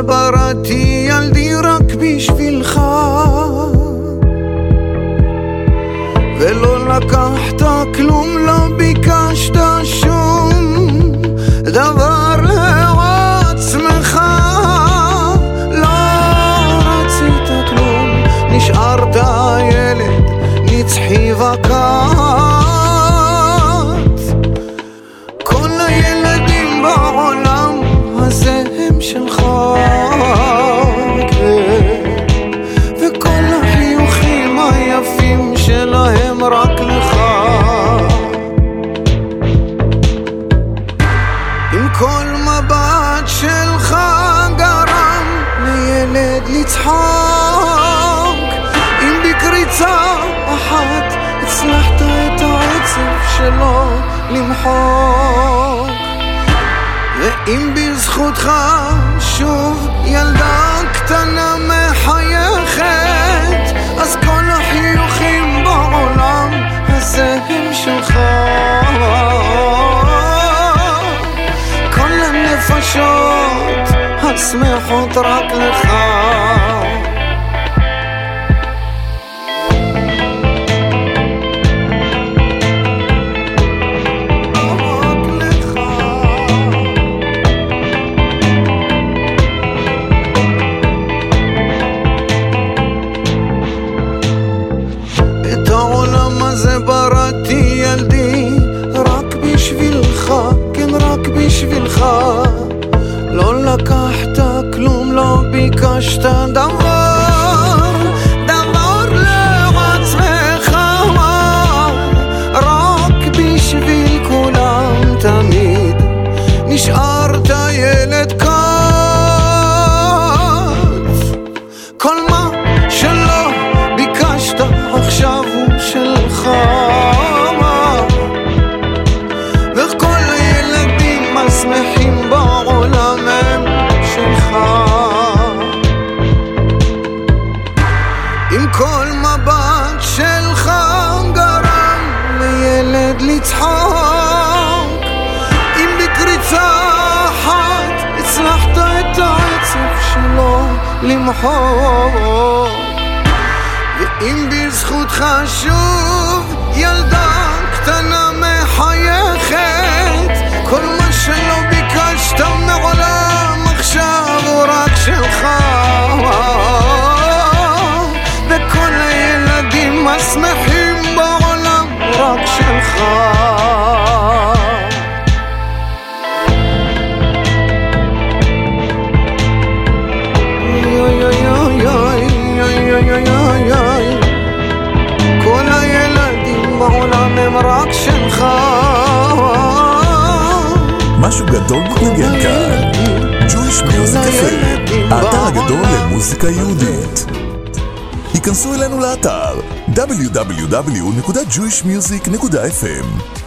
זה בראתי ילדי רק בשבילך, ולא לקחת כלום, לא ביקשת שום דבר לעצמך, לא רצית כלום, נשארת ילד נצחי וקט. כל הילדים בעולם הזה הם שלך, וכל החיוכים היפים שלהם רק לך. עם כל מבט שלך גרם לילד לצחוק, אם בקריצה אחת הצלחת את העצב שלו למחוק, ואם בזכותך שוב ילדה קטנה מחייכת, אז כל החיוכים בעולם הזה הם שלך. כל הנפשות השמחות רק לך. בראתי ילדי רק בשבילך, כן רק בשבילך, לא לקחת כלום, לא ביקשת דבר לעצמך, רק בשביל כולם תמיד נשארת ילד קט. כל מה שלא ביקשת עכשיו הוא שלך, וכל הילדים השמחים בעולם הם שלך. עם כל מבט שלך גרם לילד לצחוק, אם בקריצה אחת הצלחת את העצב שלו למחוק, ואם בזכותך שוב ילדה קטנה מחייכת, כל מה שלא ביקשת מעולם עכשיו הוא רק שלך, וכל הילדים השמחים בעולם רק שלך. כל הילדים בעולם הם רק שלך. משהו גדול מתנגן כאן. Jewish Music Cafe, האתר הגדול למוזיקה יהודית. היכנסו אלינו לאתר www.jewishmusic.fm.